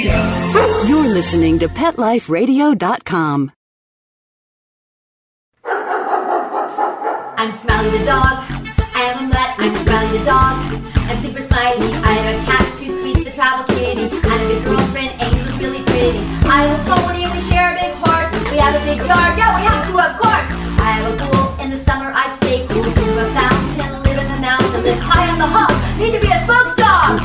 You're listening to PetLifeRadio.com. I'm Smiley the dog. I am a mutt. I'm Smiley the dog. I'm super smiley. I have a cat, too sweet, the travel kitty. I have a good girlfriend, Angel's really pretty. I have a pony and we share a big horse. We have a big yard. Yeah, we have to, of course. I have a pool. In the summer I stay cool. To a fountain, live in the mountain, live high on the hog. Need to be a spokesdog.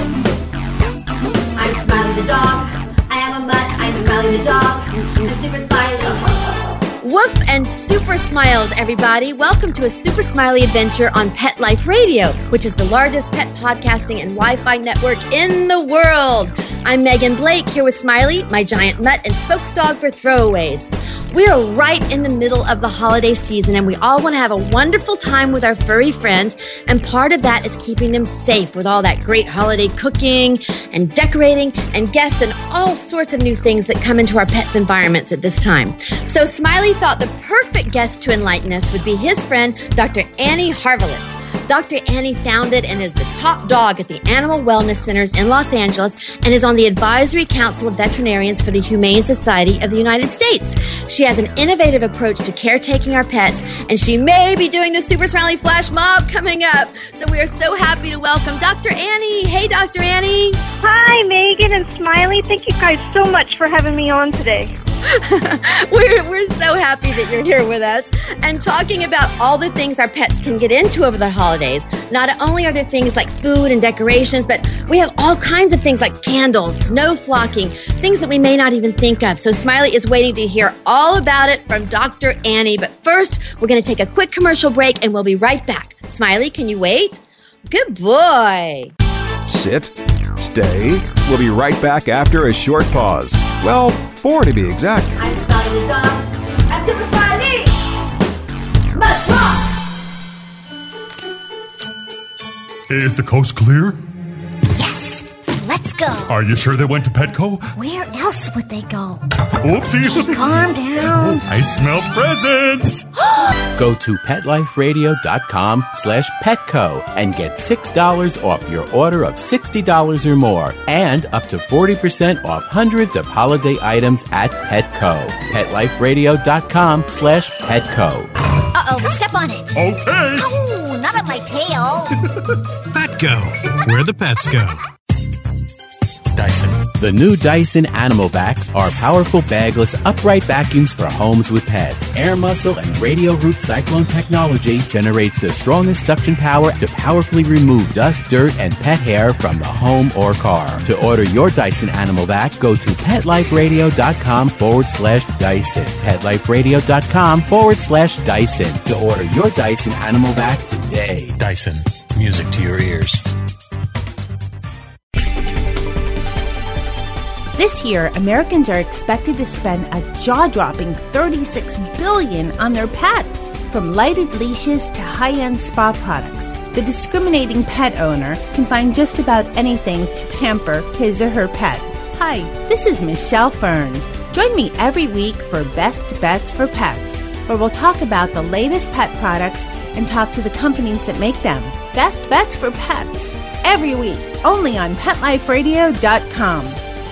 I'm Smiley the dog. I am a mutt. I'm Smiley the dog. I'm super smiley. Woof and super smiles, everybody. Welcome to a super smiley adventure on Pet Life Radio, which is the largest pet podcasting and Wi-Fi network in the world. I'm Megan Blake, here with Smiley, my giant mutt and spokesdog for throwaways. We are right in the middle of the holiday season, and we all want to have a wonderful time with our furry friends, and part of that is keeping them safe with all that great holiday cooking and decorating and guests and all sorts of new things that come into our pets' environments at this time. So Smiley thought the perfect guest to enlighten us would be his friend, Dr. Annie Harvelitz. Dr. Annie founded and is the top dog at the Animal Wellness Centers in Los Angeles and is on the Advisory Council of Veterinarians for the Humane Society of the United States. She has an innovative approach to caretaking our pets, and she may be doing the Super Smiley Flash Mob coming up. So we are so happy to welcome Dr. Annie. Hey, Dr. Annie. Hi, Megan and Smiley. Thank you guys so much for having me on today. We're so happy that you're here with us and talking about all the things our pets can get into over the holidays. Not only are there things like food and decorations, but we have all kinds of things like candles, snow flocking, things that we may not even think of. So Smiley is waiting to hear all about it from Dr. Annie. But first, we're going to take a quick commercial break and we'll be right back. Smiley, can you wait? Good boy. Sit. Stay. We'll be right back after a short pause. Well, 4 to be exact. I'm Smiley the dog. I'm Super Smiley. Must walk. Is the coast clear? Yes. Let's go. Are you sure they went to Petco? Where else would they go? Oopsie. Calm down. I smell presents. Go to PetLifeRadio.com/Petco and get $6 off your order of $60 or more and up to 40% off hundreds of holiday items at Petco. PetLifeRadio.com/Petco. Uh-oh, step on it. Okay. Oh, not on my tail. Petco, where the pets go. Dyson. The new Dyson Animal Vacs are powerful bagless upright vacuums for homes with pets. Air muscle and radio root cyclone technology generates the strongest suction power to powerfully remove dust, dirt, and pet hair from the home or car. To order your Dyson Animal Vac, go to PetLifeRadio.com/Dyson. PetLifeRadio.com/Dyson to order your Dyson Animal Vac today. Dyson, music to your ears. This year, Americans are expected to spend a jaw-dropping $36 billion on their pets. From lighted leashes to high-end spa products, the discriminating pet owner can find just about anything to pamper his or her pet. Hi, this is Michelle Fern. Join me every week for Best Bets for Pets, where we'll talk about the latest pet products and talk to the companies that make them. Best Bets for Pets, every week, only on PetLifeRadio.com.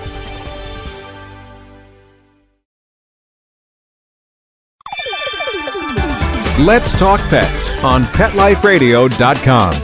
Let's Talk Pets on PetLifeRadio.com.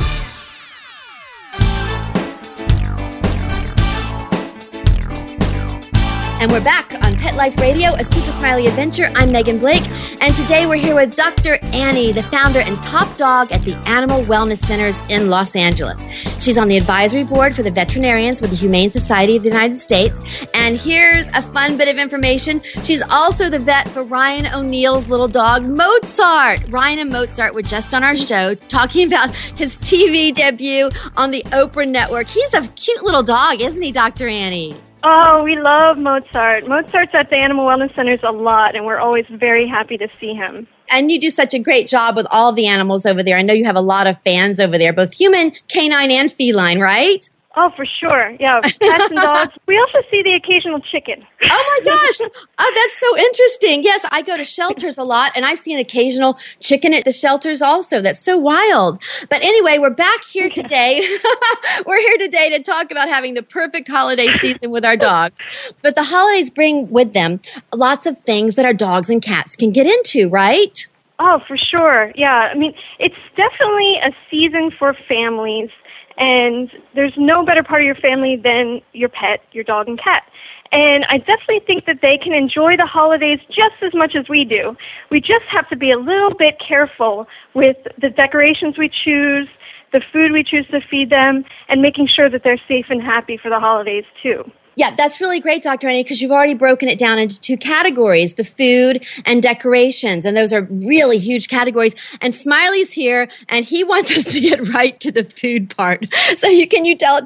And we're back on Pet Life Radio, a super smiley adventure. I'm Megan Blake, and today we're here with Dr. Annie, the founder and top dog at the Animal Wellness Centers in Los Angeles. She's on the advisory board for the veterinarians with the Humane Society of the United States. And here's a fun bit of information. She's also the vet for Ryan O'Neill's little dog, Mozart. Ryan and Mozart were just on our show talking about his TV debut on the Oprah Network. He's a cute little dog, isn't he, Dr. Annie? Oh, we love Mozart. Mozart's at the Animal Wellness Centers a lot, and we're always very happy to see him. And you do such a great job with all the animals over there. I know you have a lot of fans over there, both human, canine, and feline, right? Oh, for sure. Yeah, cats and dogs. We also see the occasional chicken. Oh, my gosh. Oh, that's so interesting. Yes, I go to shelters a lot, and I see an occasional chicken at the shelters also. That's so wild. But anyway, we're back here today. We're here today to talk about having the perfect holiday season with our dogs. But the holidays bring with them lots of things that our dogs and cats can get into, right? Oh, for sure. Yeah, I mean, it's definitely a season for families. And there's no better part of your family than your pet, your dog and cat. And I definitely think that they can enjoy the holidays just as much as we do. We just have to be a little bit careful with the decorations we choose, the food we choose to feed them, and making sure that they're safe and happy for the holidays too. Yeah, that's really great, Dr. Annie, because you've already broken it down into two categories, the food and decorations. And those are really huge categories. And Smiley's here, and he wants us to get right to the food part. So can you talk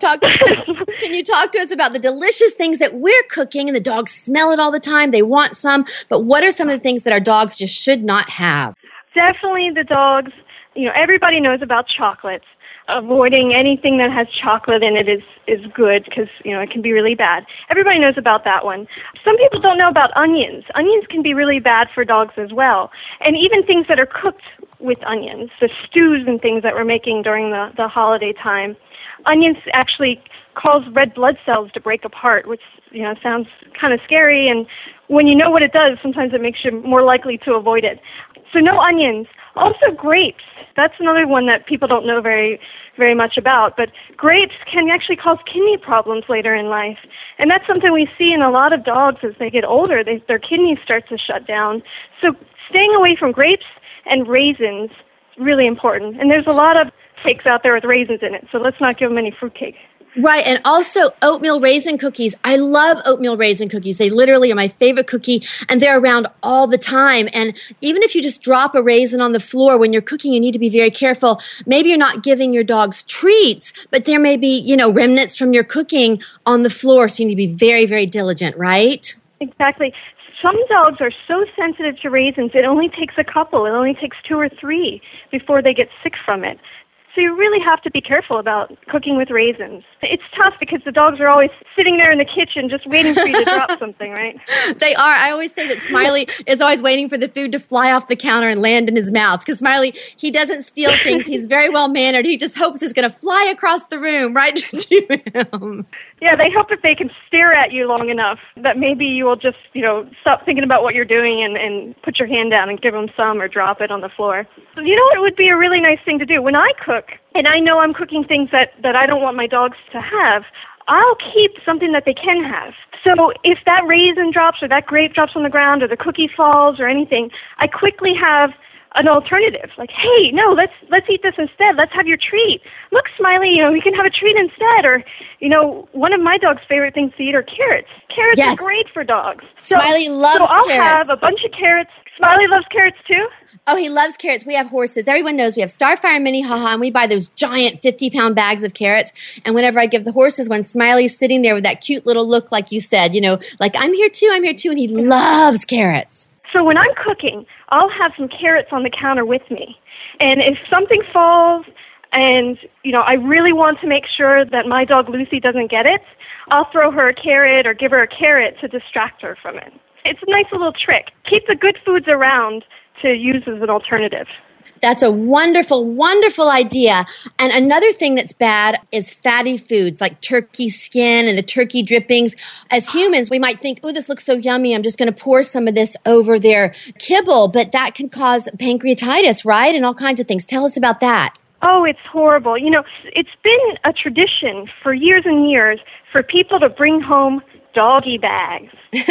to us about the delicious things that we're cooking, and the dogs smell it all the time. They want some. But what are some of the things that our dogs just should not have? Definitely the dogs. Everybody knows about chocolates. Avoiding anything that has chocolate in it is good because, it can be really bad. Everybody knows about that one. Some people don't know about onions. Onions can be really bad for dogs as well. And even things that are cooked with onions, the stews and things that we're making during the holiday time. Onions actually cause red blood cells to break apart, which, sounds kind of scary. And when you know what it does, sometimes it makes you more likely to avoid it. So no onions. Also grapes. That's another one that people don't know very, very much about. But grapes can actually cause kidney problems later in life. And that's something we see in a lot of dogs as they get older. Their kidneys start to shut down. So staying away from grapes and raisins is really important. And there's a lot of cakes out there with raisins in it. So let's not give them any fruitcake. Right, and also oatmeal raisin cookies. I love oatmeal raisin cookies. They literally are my favorite cookie, and they're around all the time. And even if you just drop a raisin on the floor when you're cooking, you need to be very careful. Maybe you're not giving your dogs treats, but there may be, remnants from your cooking on the floor, so you need to be very, very diligent, right? Exactly. Some dogs are so sensitive to raisins, it only takes a couple. It only takes 2 or 3 before they get sick from it. So you really have to be careful about cooking with raisins. It's tough because the dogs are always sitting there in the kitchen just waiting for you to drop something, right? They are. I always say that Smiley is always waiting for the food to fly off the counter and land in his mouth, because Smiley, he doesn't steal things. He's very well-mannered. He just hopes it's going to fly across the room right to him. Yeah, they hope that they can stare at you long enough that maybe you will just, stop thinking about what you're doing and put your hand down and give them some or drop it on the floor. You know what would be a really nice thing to do? When I cook, and I know I'm cooking things that I don't want my dogs to have, I'll keep something that they can have. So if that raisin drops or that grape drops on the ground or the cookie falls or anything, I quickly have an alternative. Like, hey, no, let's eat this instead. Let's have your treat. Look, Smiley, we can have a treat instead. Or, one of my dog's favorite things to eat are carrots. Carrots Yes. are great for dogs. Smiley loves So I'll carrots. have a bunch of carrots. Smiley loves carrots too? Oh, he loves carrots. We have horses. Everyone knows we have Starfire and Minnehaha, and we buy those giant 50-pound bags of carrots. And whenever I give the horses one, Smiley's sitting there with that cute little look, like you said, like, I'm here too, and he loves carrots. So when I'm cooking, I'll have some carrots on the counter with me. And if something falls and, I really want to make sure that my dog Lucy doesn't get it, I'll throw her a carrot or give her a carrot to distract her from it. It's a nice little trick. Keep the good foods around to use as an alternative. That's a wonderful, wonderful idea. And another thing that's bad is fatty foods like turkey skin and the turkey drippings. As humans, we might think, oh, this looks so yummy. I'm just going to pour some of this over their kibble. But that can cause pancreatitis, right? And all kinds of things. Tell us about that. Oh, it's horrible. It's been a tradition for years and years for people to bring home doggy bags.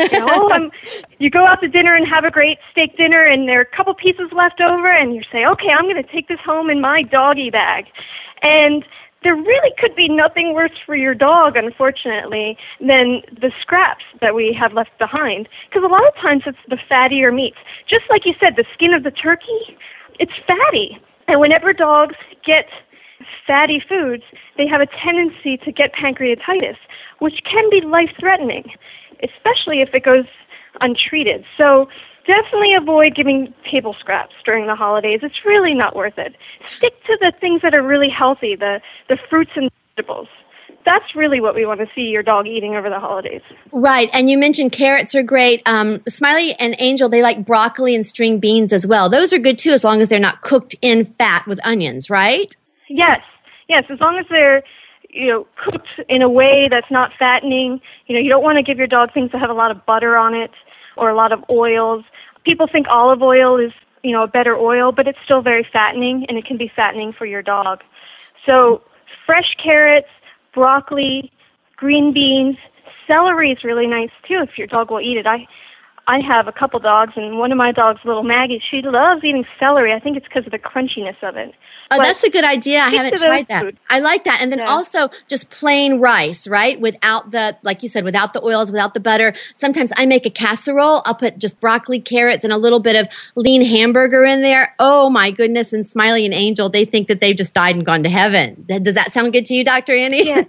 You go out to dinner and have a great steak dinner, and there are a couple pieces left over, and you say, okay, I'm going to take this home in my doggy bag. And there really could be nothing worse for your dog, unfortunately, than the scraps that we have left behind. Because a lot of times it's the fattier meats. Just like you said, the skin of the turkey, it's fatty. And whenever dogs get fatty foods, they have a tendency to get pancreatitis, which can be life-threatening, especially if it goes untreated. So definitely avoid giving table scraps during the holidays. It's really not worth it. Stick to the things that are really healthy, the fruits and vegetables. that's really what we want to see your dog eating over the holidays. Right. And you mentioned carrots are great. Smiley and Angel, they like broccoli and string beans as well. Those are good too, as long as they're not cooked in fat with onions, right? Yes, as long as they're cooked in a way that's not fattening. You don't want to give your dog things that have a lot of butter on it or a lot of oils. People think olive oil is, a better oil, but it's still very fattening, and it can be fattening for your dog. So fresh carrots, broccoli, green beans, celery is really nice too if your dog will eat it. I have a couple dogs, and one of my dogs, little Maggie, she loves eating celery. I think it's because of the crunchiness of it. Oh, that's a good idea. I haven't tried that. Foods. I like that. And then also just plain rice, right? Without the, like you said, without the oils, without the butter. Sometimes I make a casserole. I'll put just broccoli, carrots, and a little bit of lean hamburger in there. Oh, my goodness. And Smiley and Angel, they think that they've just died and gone to heaven. Does that sound good to you, Dr. Annie? Yes.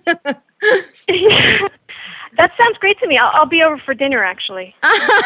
That sounds great to me. I'll be over for dinner, actually.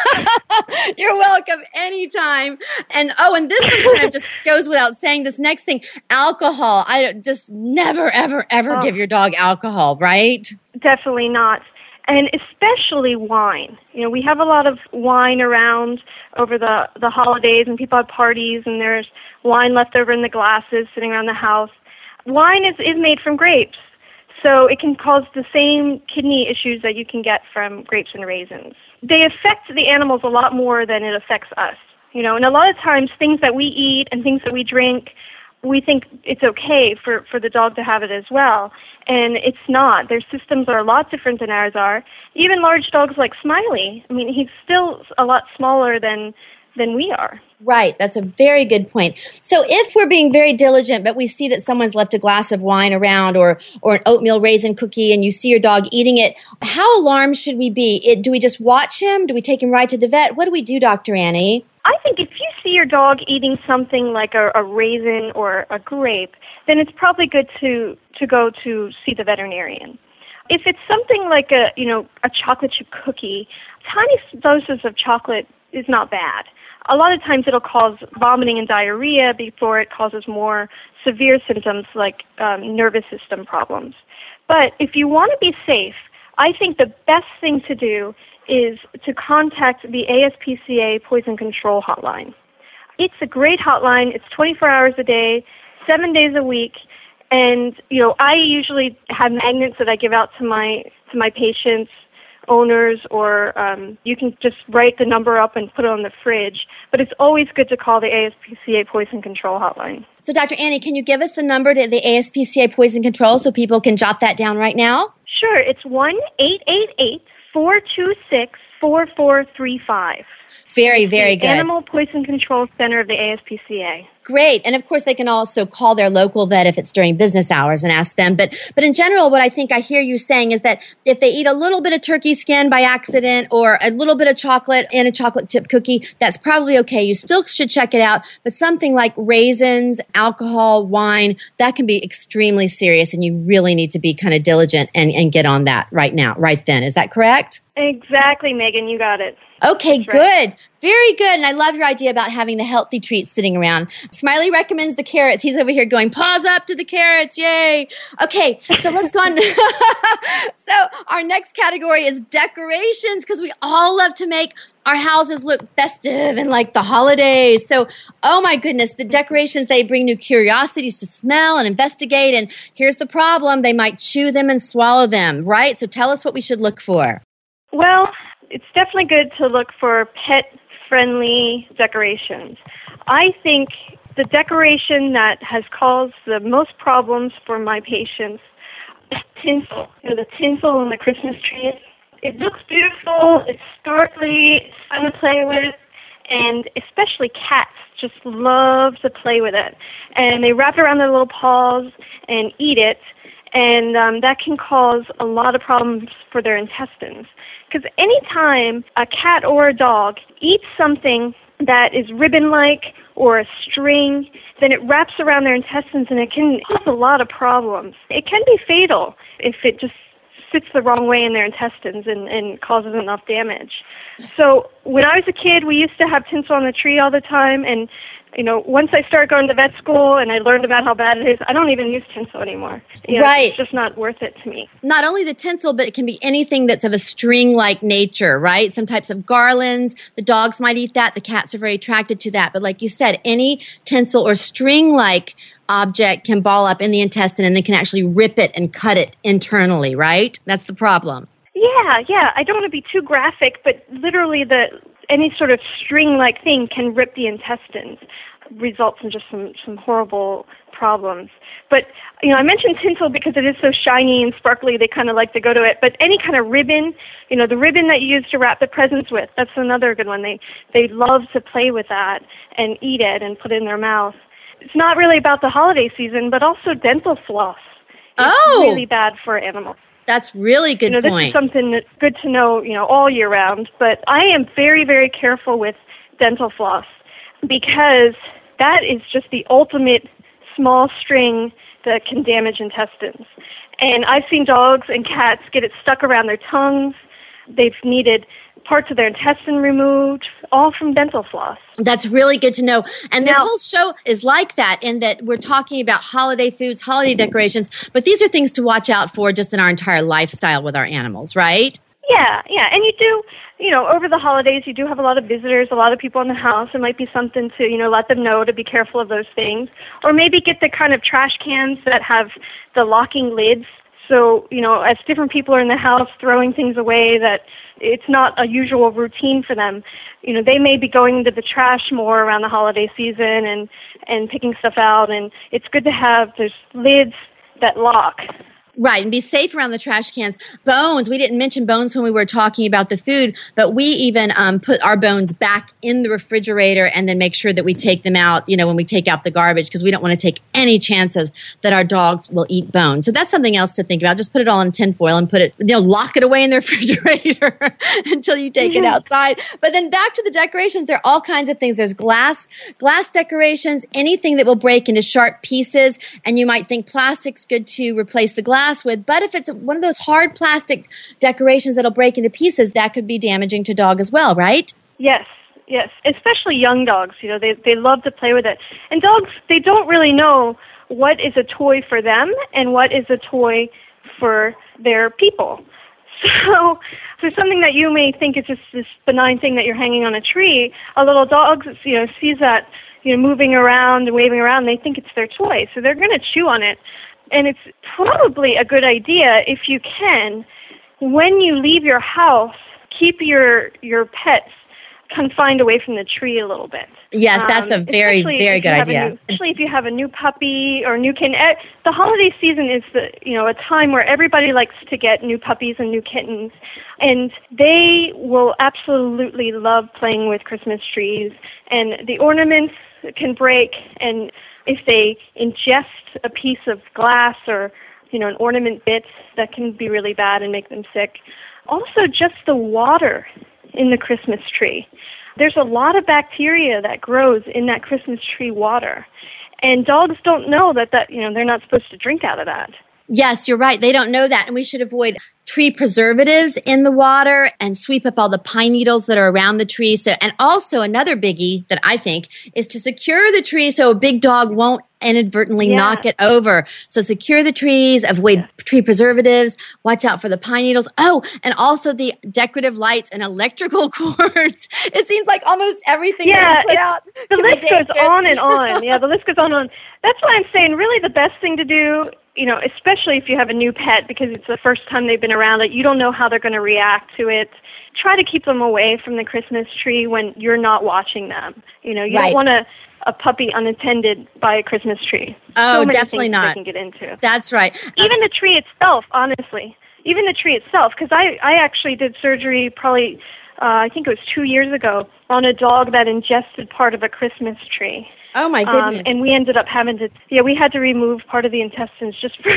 You're welcome anytime. And this one kind of just goes without saying. This next thing, alcohol. I just never, ever, ever give your dog alcohol, right? Definitely not. And especially wine. We have a lot of wine around over the holidays, and people have parties, and there's wine left over in the glasses sitting around the house. Wine is made from grapes. So it can cause the same kidney issues that you can get from grapes and raisins. They affect the animals a lot more than it affects us. And a lot of times things that we eat and things that we drink, we think it's okay for the dog to have it as well. And it's not. Their systems are a lot different than ours are. Even large dogs like Smiley, he's still a lot smaller than we are. Right. That's a very good point. So if we're being very diligent, but we see that someone's left a glass of wine around or an oatmeal raisin cookie and you see your dog eating it, how alarmed should we be? Do we just watch him? Do we take him right to the vet? What do we do, Dr. Annie? I think if you see your dog eating something like a raisin or a grape, then it's probably good to go to see the veterinarian. If it's something like a chocolate chip cookie, tiny doses of chocolate is not bad. A lot of times it'll cause vomiting and diarrhea before it causes more severe symptoms like nervous system problems. But if you want to be safe, I think the best thing to do is to contact the ASPCA Poison Control Hotline. It's a great hotline. It's 24 hours a day, 7 days a week. And, I usually have magnets that I give out to my patients, owners, or you can just write the number up and put it on the fridge. But it's always good to call the ASPCA Poison Control Hotline. So, Dr. Annie, can you give us the number to the ASPCA Poison Control so people can jot that down right now? Sure. It's 1-888-426-4435. Very, very good. Animal Poison Control Center of the ASPCA. Great. And of course, they can also call their local vet if it's during business hours and ask them. But in general, what I think I hear you saying is that if they eat a little bit of turkey skin by accident or a little bit of chocolate in a chocolate chip cookie, that's probably okay. You still should check it out. But something like raisins, alcohol, wine, that can be extremely serious. And you really need to be kind of diligent and get on that right now, right then. Is that correct? Exactly, Megan. You got it. Okay, good. Very good. And I love your idea about having the healthy treats sitting around. Smiley recommends the carrots. He's over here going, paws up to the carrots. Yay. Okay, so let's go on. So our next category is decorations, because we all love to make our houses look festive and like the holidays. So, oh my goodness, the decorations, they bring new curiosities to smell and investigate. And here's the problem. They might chew them and swallow them, right? So tell us what we should look for. Well, it's definitely good to look for pet-friendly decorations. I think the decoration that has caused the most problems for my patients is tinsel. The tinsel on the Christmas tree. It looks beautiful, it's sparkly, it's fun to play with, and especially cats just love to play with it. And they wrap it around their little paws and eat it, and that can cause a lot of problems for their intestines. Because anytime a cat or a dog eats something that is ribbon-like or a string, then it wraps around their intestines and it can cause a lot of problems. It can be fatal if it just sits the wrong way in their intestines and causes enough damage. So when I was a kid, we used to have tinsel on the tree all the time, and once I started going to vet school and I learned about how bad it is, I don't even use tinsel anymore. Right. It's just not worth it to me. Not only the tinsel, but it can be anything that's of a string-like nature, right? Some types of garlands. The dogs might eat that. The cats are very attracted to that. But like you said, any tinsel or string-like object can ball up in the intestine and they can actually rip it and cut it internally, right? That's the problem. Yeah. I don't want to be too graphic, but literally any sort of string-like thing can rip the intestines, results in just some horrible problems. But, I mentioned tinsel because it is so shiny and sparkly, they kind of like to go to it. But any kind of ribbon, the ribbon that you use to wrap the presents with, that's another good one. They love to play with that and eat it and put it in their mouth. It's not really about the holiday season, but also dental floss. It's really bad for animals. That's really good point. This is something that's good to know, all year round. But I am very, very careful with dental floss because that is just the ultimate small string that can damage intestines. And I've seen dogs and cats get it stuck around their tongues. They've needed parts of their intestine removed, all from dental floss. That's really good to know. And this whole show is like that in that we're talking about holiday foods, holiday decorations, but these are things to watch out for just in our entire lifestyle with our animals, right? Yeah. And you do, over the holidays, you do have a lot of visitors, a lot of people in the house. It might be something to, let them know to be careful of those things. Or maybe get the kind of trash cans that have the locking lids. So, as different people are in the house throwing things away that it's not a usual routine for them, they may be going into the trash more around the holiday season and picking stuff out. And it's good to have those lids that lock. Right, and be safe around the trash cans. Bones, we didn't mention bones when we were talking about the food, but we even put our bones back in the refrigerator and then make sure that we take them out, when we take out the garbage, because we don't want to take any chances that our dogs will eat bones. So that's something else to think about. Just put it all in tinfoil and put it, lock it away in the refrigerator until you take it outside. But then back to the decorations, there are all kinds of things. There's glass decorations, anything that will break into sharp pieces, and you might think plastic's good to replace the glass with, but if it's one of those hard plastic decorations that'll break into pieces, that could be damaging to dog as well, right? Yes, especially young dogs. They love to play with it. And dogs, they don't really know what is a toy for them and what is a toy for their people. So something that you may think is just this benign thing that you're hanging on a tree, a little dog, sees that, moving around and waving around, they think it's their toy. So they're going to chew on it. And it's probably a good idea, if you can, when you leave your house, keep your pets confined away from the tree a little bit. Yes, that's a very, very good idea. Especially if you have a new puppy or new kitten. The holiday season is a time where everybody likes to get new puppies and new kittens, and they will absolutely love playing with Christmas trees. And the ornaments can break, and if they ingest a piece of glass or, an ornament bit, that can be really bad and make them sick. Also, just the water in the Christmas tree. There's a lot of bacteria that grows in that Christmas tree water. And dogs don't know that they're not supposed to drink out of that. Yes, you're right. They don't know that. And we should avoid tree preservatives in the water and sweep up all the pine needles that are around the tree. So, and also another biggie that I think is to secure the tree so a big dog won't inadvertently knock it over. So secure the trees, avoid tree preservatives, watch out for the pine needles. Oh, and also the decorative lights and electrical cords. It seems like almost everything that we put out. The list goes on and on. Yeah, the list goes on and on. That's why I'm saying really the best thing to do, especially if you have a new pet because it's the first time they've been around it, you don't know how they're going to react to it. Try to keep them away from the Christmas tree when you're not watching them. You don't want a puppy unattended by a Christmas tree. Oh, so many definitely things not. They can get into. That's right. Even the tree itself, honestly. Even the tree itself, because I actually did surgery probably, I think it was 2 years ago, on a dog that ingested part of a Christmas tree. Oh, my goodness. And we ended up having to, we had to remove part of the intestines just from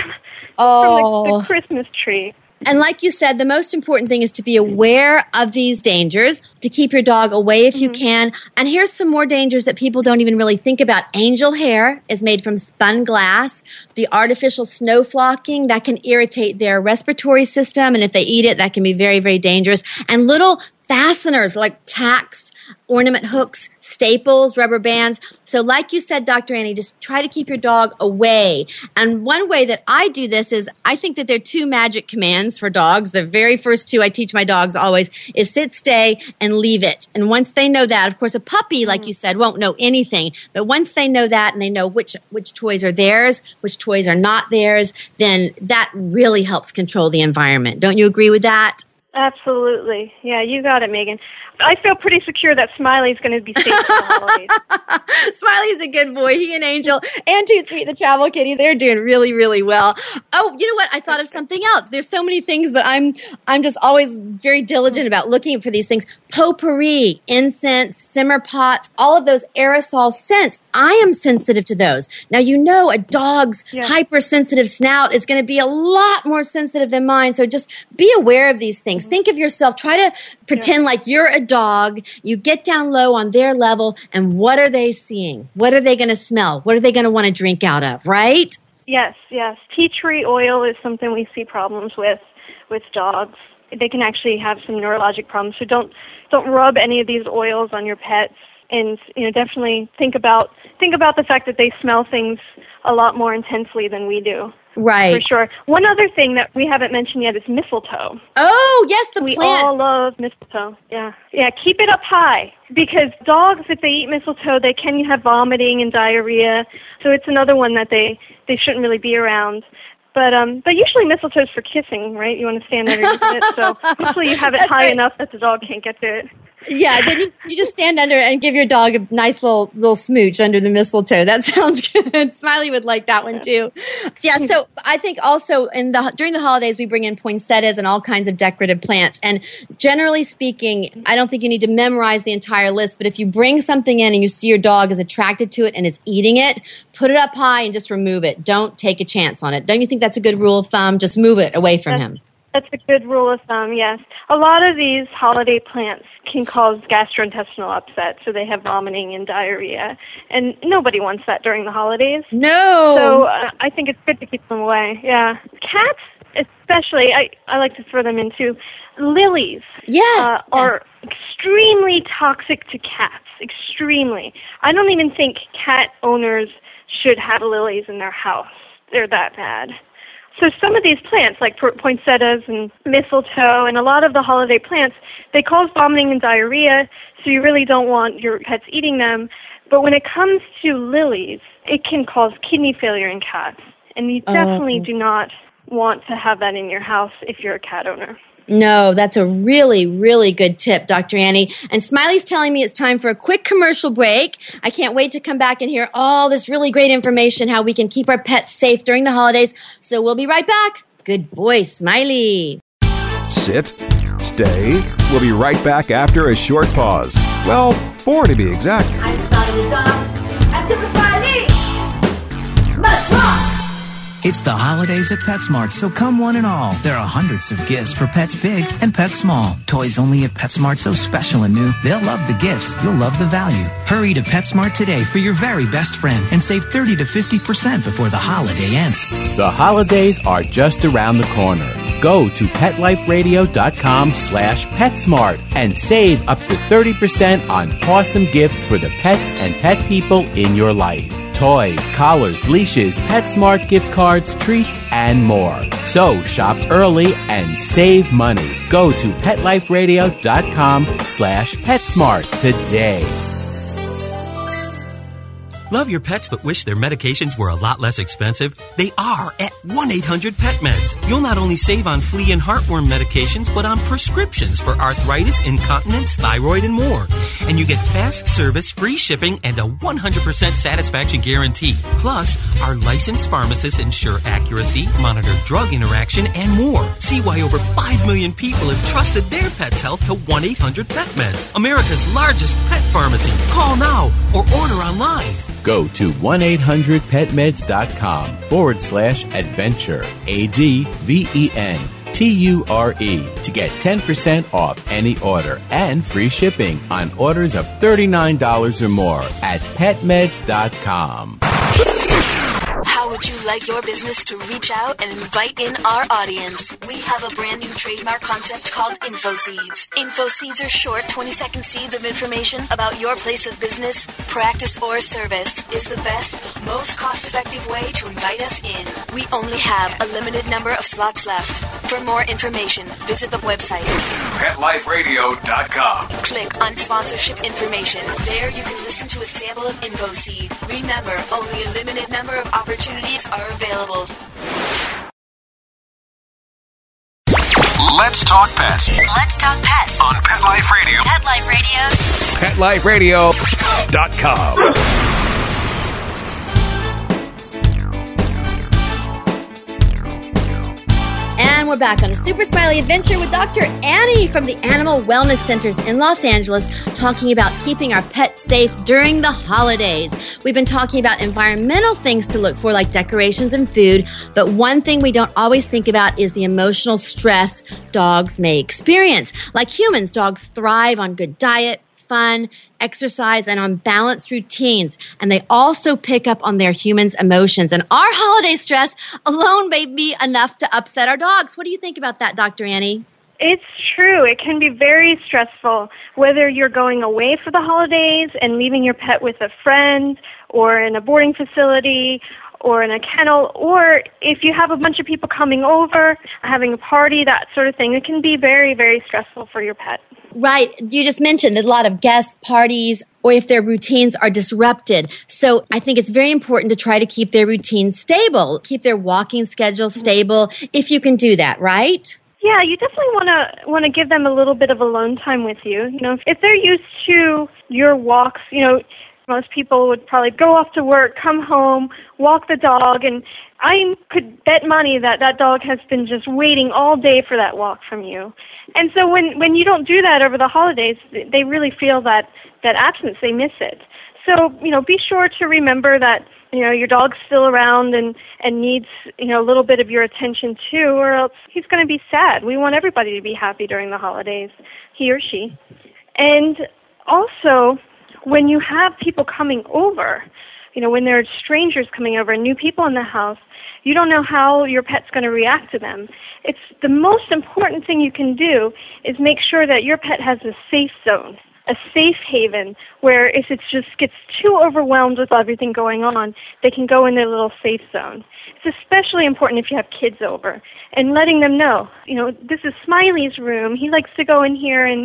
the Christmas tree. And like you said, the most important thing is to be aware of these dangers, to keep your dog away if you can. And here's some more dangers that people don't even really think about. Angel hair is made from spun glass. The artificial snow flocking, that can irritate their respiratory system. And if they eat it, that can be very, very dangerous. And little fasteners like tacks, ornament hooks, staples, rubber bands. So like you said, Dr. Annie, just try to keep your dog away. And one way that I do this is I think that there are 2 magic commands for dogs. The very first 2 I teach my dogs always is sit, stay, and leave it. And once they know that, of course, a puppy, like you said, won't know anything. But once they know that and they know which toys are theirs, which toys are not theirs, then that really helps control the environment. Don't you agree with that? Absolutely. Yeah, you got it, Megan. I feel pretty secure that Smiley's going to be safe for the holidays. Smiley's a good boy. He and Angel and Toot Sweet the Travel Kitty, they're doing really, really well. Oh, you know what? I thought of something else. There's so many things, but I'm just always very diligent about looking for these things. Potpourri, incense, simmer pots, all of those aerosol scents. I am sensitive to those. Now, you know a dog's hypersensitive snout is going to be a lot more sensitive than mine, so just be aware of these things. Think of yourself. Try to pretend like you're a dog. You get down low on their level, and what are they seeing? What are they going to smell? What are they going to want to drink out of, right? Yes. Tea tree oil is something we see problems with dogs. They can actually have some neurologic problems, so don't rub any of these oils on your pets. And definitely think about the fact that they smell things a lot more intensely than we do. Right. For sure. One other thing that we haven't mentioned yet is mistletoe. Oh, yes, the plant. We all love mistletoe. Yeah. Keep it up high because dogs, if they eat mistletoe, they can have vomiting and diarrhea. So it's another one that they shouldn't really be around. But usually mistletoe's for kissing, right? You want to stand underneath it. So hopefully you have it high enough that the dog can't get to it. Yeah, then you just stand under and give your dog a nice little smooch under the mistletoe. That sounds good. Smiley would like that one too. Yeah, so I think also during the holidays we bring in poinsettias and all kinds of decorative plants. And generally speaking, I don't think you need to memorize the entire list, but if you bring something in and you see your dog is attracted to it and is eating it, put it up high and just remove it. Don't take a chance on it. Don't you think that's a good rule of thumb? Just move it away from him. That's a good rule of thumb, yes. A lot of these holiday plants can cause gastrointestinal upset, so they have vomiting and diarrhea. And nobody wants that during the holidays. No. So I think it's good to keep them away, yeah. Cats, especially, I like to throw them into lilies. Yes. Are extremely toxic to cats, extremely. I don't even think cat owners should have lilies in their house. They're that bad. So some of these plants, like poinsettias and mistletoe and a lot of the holiday plants, they cause vomiting and diarrhea, so you really don't want your pets eating them. But when it comes to lilies, it can cause kidney failure in cats. And you definitely do not want to have that in your house if you're a cat owner. No, that's a really, really good tip, Dr. Annie. And Smiley's telling me it's time for a quick commercial break. I can't wait to come back and hear all this really great information, how we can keep our pets safe during the holidays. So we'll be right back. Good boy, Smiley. Sit, stay. We'll be right back after a short pause. Well, 4 to be exact. I'm Smiley the dog. I'm Super Smiley. Let's rock! It's the holidays at PetSmart, so come one and all. There are hundreds of gifts for pets big and pets small. Toys only at PetSmart, so special and new. They'll love the gifts. You'll love the value. Hurry to PetSmart today for your very best friend and save 30 to 50% before the holiday ends. The holidays are just around the corner. Go to PetLifeRadio.com/PetSmart and save up to 30% on awesome gifts for the pets and pet people in your life. Toys, collars, leashes, PetSmart gift cards, treats, and more. So shop early and save money. Go to PetLifeRadio.com/PetSmart today. Love your pets but wish their medications were a lot less expensive? They are at 1-800-PET-MEDS. You'll not only save on flea and heartworm medications, but on prescriptions for arthritis, incontinence, thyroid, and more. And you get fast service, free shipping, and a 100% satisfaction guarantee. Plus, our licensed pharmacists ensure accuracy, monitor drug interaction, and more. See why over 5 million people have trusted their pet's health to 1-800-PET-MEDS, America's largest pet pharmacy. Call now or order online. Go to 1-800-PetMeds.com/adventure, ADVENTURE, to get 10% off any order and free shipping on orders of $39 or more at PetMeds.com. Howard Would you like your business to reach out and invite in our audience? We have a brand new trademark concept called InfoSeeds. InfoSeeds are short 20-second seeds of information about your place of business, practice, or service. Is the best, most cost-effective way to invite us in. We only have a limited number of slots left. For more information, visit the website PetLifeRadio.com. Click on sponsorship information. There you can listen to a sample of InfoSeed. Remember, only a limited number of opportunities are available. Let's talk pets. Let's talk pets On Pet Life Radio. Pet Life Radio. PetLifeRadio.com. And we're back on a super smiley adventure with Dr. Annie from the Animal Wellness Centers in Los Angeles, talking about keeping our pets safe during the holidays. We've been talking about environmental things to look for, like decorations and food, but one thing we don't always think about is the emotional stress dogs may experience. Like humans, dogs thrive on good diet, fun, exercise, and on balanced routines. And they also pick up on their humans' emotions. And our holiday stress alone may be enough to upset our dogs. What do you think about that, Dr. Annie? It's true. It can be very stressful, whether you're going away for the holidays and leaving your pet with a friend or in a boarding facility or in a kennel, or if you have a bunch of people coming over, having a party, that sort of thing. It can be very, very stressful for your pet. Right. You just mentioned that a lot of guest parties, or if their routines are disrupted. So I think it's very important to try to keep their routines stable, keep their walking schedule stable, if you can do that, right? Yeah, you definitely want to give them a little bit of alone time with you. You know, if they're used to your walks, you know, most people would probably go off to work, come home, walk the dog, and I could bet money that that dog has been just waiting all day for that walk from you. And so when you don't do that over the holidays, they really feel that absence. They miss it. So, you know, be sure to remember that, you know, your dog's still around and needs, you know, a little bit of your attention too, or else he's going to be sad. We want everybody to be happy during the holidays, he or she. And also, when you have people coming over, you know, when there are strangers coming over and new people in the house, you don't know how your pet's going to react to them. It's the most important thing you can do is make sure that your pet has a safe zone, a safe haven, where if it just gets too overwhelmed with everything going on, they can go in their little safe zone. It's especially important if you have kids over, and letting them know, you know, this is Smiley's room. He likes to go in here and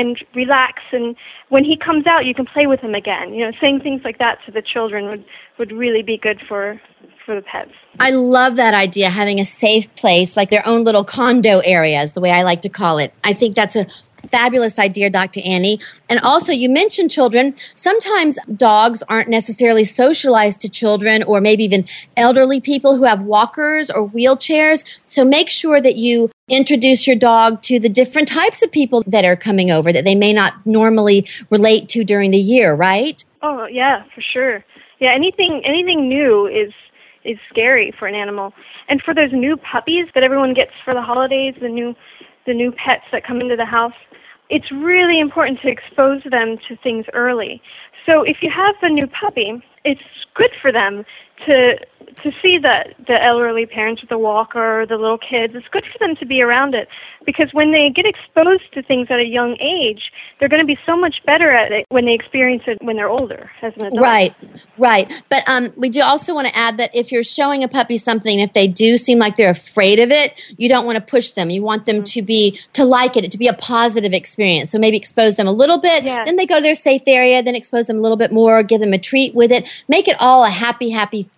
relax, and when he comes out, you can play with him again. You know, saying things like that to the children would really be good for the pets. I love that idea, having a safe place, like their own little condo areas, the way I like to call it. I think that's a fabulous idea, Dr. Annie. And also, you mentioned children. Sometimes dogs aren't necessarily socialized to children, or maybe even elderly people who have walkers or wheelchairs. So make sure that you introduce your dog to the different types of people that are coming over that they may not normally relate to during the year, right? Oh, yeah, for sure. Yeah, anything new is scary for an animal. And for those new puppies that everyone gets for the holidays, the new pets that come into the house, it's really important to expose them to things early. So if you have the new puppy, it's good for them to see the elderly parents with the walker or the little kids. It's good for them to be around it, because when they get exposed to things at a young age, they're going to be so much better at it when they experience it when they're older as an adult. Right. But we do also want to add that if you're showing a puppy something, if they do seem like they're afraid of it, you don't want to push them. You want them to like it, to be a positive experience. So maybe expose them a little bit, then they go to their safe area, then expose them a little bit more, give them a treat with it. Make it all a happy,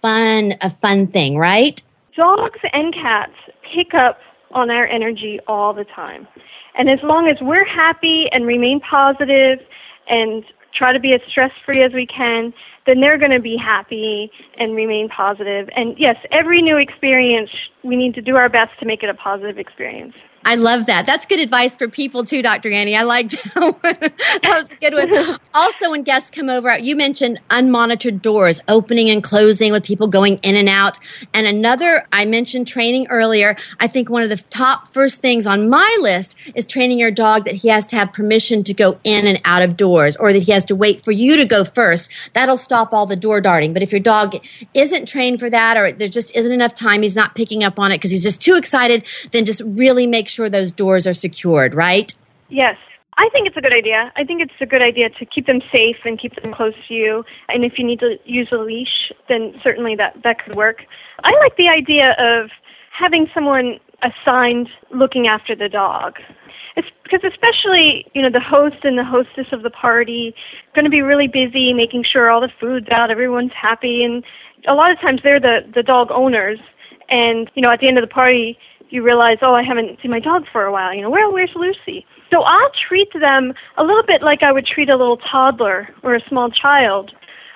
fun thing, right? Dogs and cats pick up on our energy all the time. And as long as we're happy and remain positive and try to be as stress-free as we can, then they're going to be happy and remain positive. And yes, every new experience, we need to do our best to make it a positive experience. I love that. That's good advice for people too, Dr. Annie. I like that one. That was a good one. Also, when guests come over, you mentioned unmonitored doors, opening and closing with people going in and out. And another, I mentioned training earlier. I think one of the top first things on my list is training your dog that he has to have permission to go in and out of doors, or that he has to wait for you to go first. That'll stop all the door darting. But if your dog isn't trained for that, or there just isn't enough time, he's not picking up on it because he's just too excited, then just really make sure those doors are secured, right? Yes. I think it's a good idea. I think it's a good idea to keep them safe and keep them close to you. And if you need to use a leash, then certainly that could work. I like the idea of having someone assigned looking after the dog. It's because especially, the host and the hostess of the party going to be really busy making sure all the food's out, everyone's happy. And a lot of times they're the dog owners. And, at the end of the party, you realize, I haven't seen my dog for a while. Where's Lucy? So I'll treat them a little bit like I would treat a little toddler or a small child,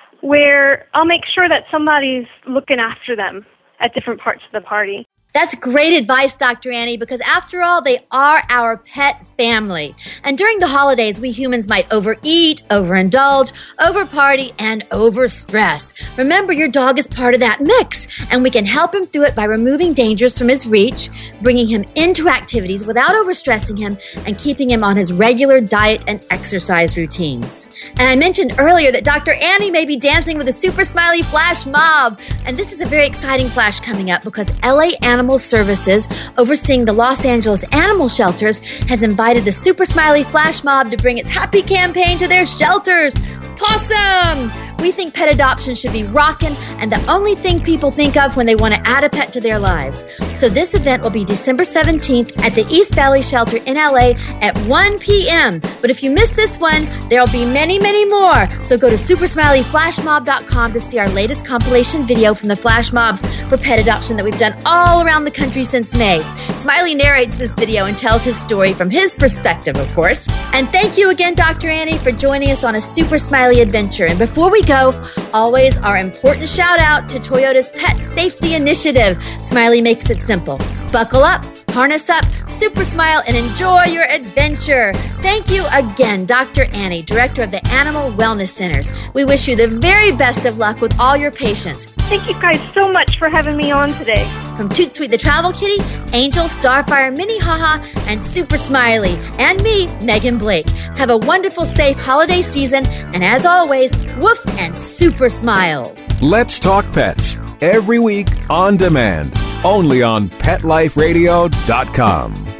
where I'll make sure that somebody's looking after them at different parts of the party. That's great advice, Dr. Annie, because after all, they are our pet family. And during the holidays, we humans might overeat, overindulge, overparty, and overstress. Remember, your dog is part of that mix, and we can help him through it by removing dangers from his reach, bringing him into activities without overstressing him, and keeping him on his regular diet and exercise routines. And I mentioned earlier that Dr. Annie may be dancing with a Super Smiley Flash Mob. And this is a very exciting flash coming up because LA Animal Services, overseeing the Los Angeles animal shelters, has invited the Super Smiley Flash Mob to bring its happy campaign to their shelters. Possum! We think pet adoption should be rockin' and the only thing people think of when they want to add a pet to their lives. So this event will be December 17th at the East Valley Shelter in LA at 1 p.m. But if you miss this one, there'll be many, many more. So go to supersmileyflashmob.com to see our latest compilation video from the Flash Mobs for pet adoption that we've done all around the country since May. Smiley narrates this video and tells his story from his perspective, of course. And thank you again, Dr. Annie, for joining us on a Super Smiley adventure. And before we go, always our important shout out to Toyota's Pet Safety Initiative. Smiley makes it simple. Buckle up, harness up, super smile, and enjoy your adventure. Thank you again, Dr. Annie, Director of the Animal Wellness Centers. We wish you the very best of luck with all your patients. Thank you guys so much for having me on today. From Toot Sweet the Travel Kitty, Angel, Starfire, Minnie Haha, and Super Smiley, and me, Megan Blake. Have a wonderful, safe holiday season, and as always, woof and super smiles. Let's Talk Pets, every week on demand, only on PetLifeRadio.com.